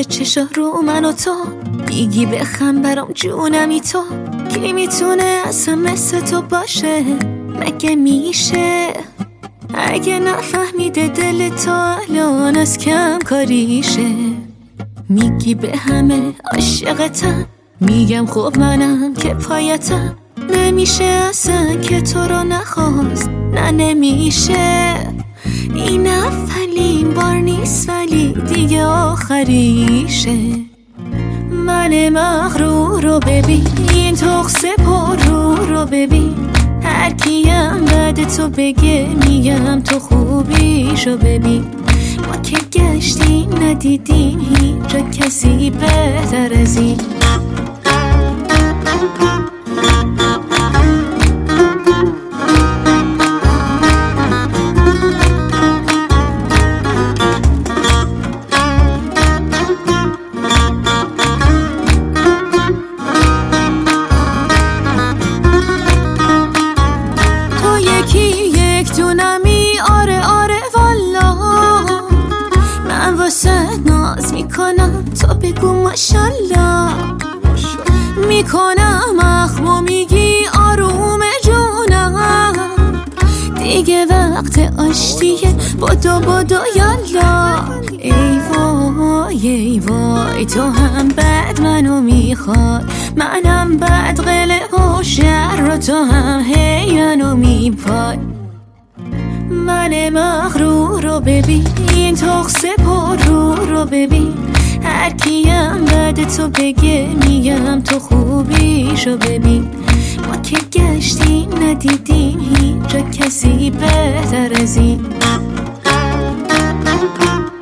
چشا رو من و تو میگی بخم برام جونمی تو. کی میتونه اصلا مثل تو باشه؟ مگه میشه؟ اگه نفهمیده دل تو الان از کم کاریشه. میگی به همه عاشقتم، میگم خب منم که پایتم. نمیشه اصلا که تو رو نخواست، نه نمیشه. این اولین بار نیست ولی دیگه آخریشه. من مغرور رو ببین، این تقص پر رو ببین. هر کیم بعد تو بگه میگم تو خوبیشو ببین. ما که گشتیم ندیدیم هیچ جا کسی بهتر از این. ناز میکنم تو بگو ماشالله، میکنم اخمو میگی آروم جونم. دیگه وقت آشتیه، بدو یالا. ای وای ای وای تو هم بد منو میخوای، منم بد قله و شر رو تو هم هی منو میپای. من مغرور رو ببین، این تقص پر رو ببین. هر کیم بعد تو بگه میگم تو خوبیشو ببین. ما که گشتیم ندیدیم هیچ جا کسی بهتر از این.